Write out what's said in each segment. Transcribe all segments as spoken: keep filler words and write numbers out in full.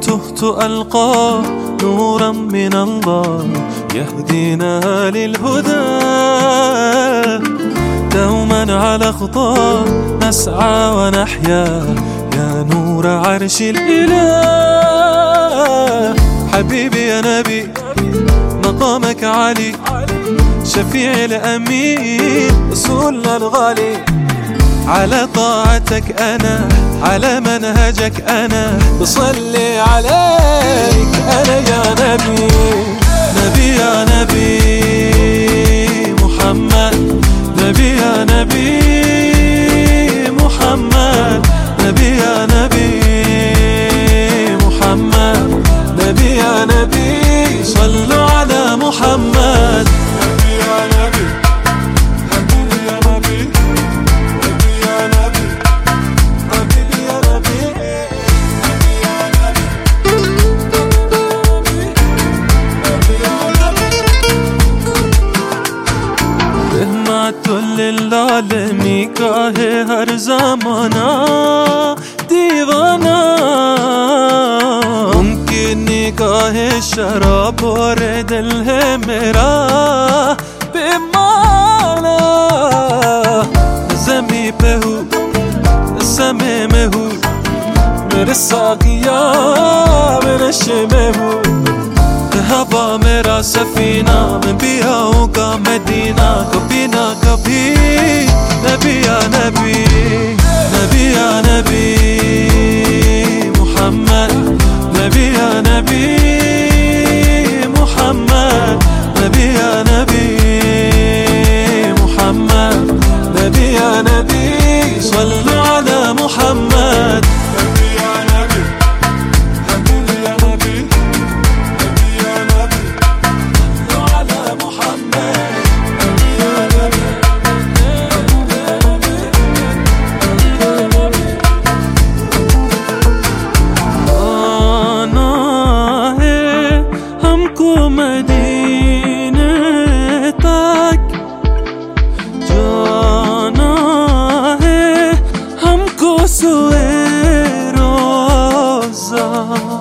تهت ألقى نورا من الله يهدينا للهدى. دوما على خطاه نسعى ونحيا يا نور عرش الإله. حبيبي يا نبي مقامك عالي، شفيع الأمين رسولنا الغالي. على طاعتك أنا على منهجك أنا بصلي عليك أنا يا نبي. نبي يا نبي محمد، نبي يا نبي محمد، نبي يا نبي محمد، نبي يا نبي صلوا على محمد. نبي يا نبي حبيبي يا نبي، نبي يا نبي حبيبي يا نبي، نبي يا نبي نبي يا نبي. رحمت للعالمین کا ہے ہر زمانہ دیوانہ. ممکن نگاہ شراب اور دل ہے میرا بیمانہ. زمین پہ ہوں سمے میں ہوں میرے ساقیا میں نشے میں ہوں. ہوا میرا سفینہ میں بھی آؤں گا مدینہ کبھی نہ کبھی. نبی یا نبی نبی یا نبی محمد، نبی یا نبی محمد، نبی یا نبی محمد، نبی یا نبی صلوا على محمد. نبی یا نبی حبیبی یا نبی، نبی یا نبی صلوا على محمد. نبی یا نبی آنا ہے ہم کو مدینے تک، جانا ہے ہم کو سوئے روزہ.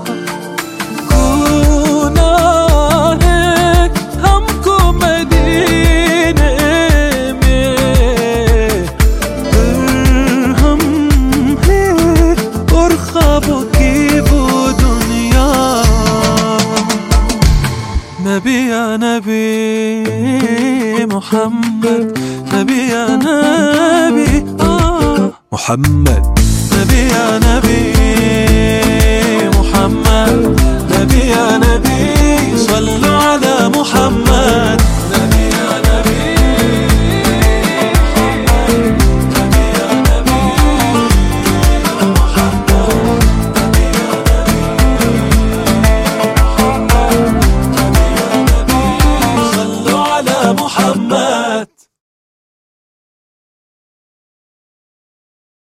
گونا ہے ہم کو مدینے میں درہم ہے اور خوابوں کی وہ دنیا. نبی یا نبی محمد، نبی یا نبی آه محمد، نبی یا نبی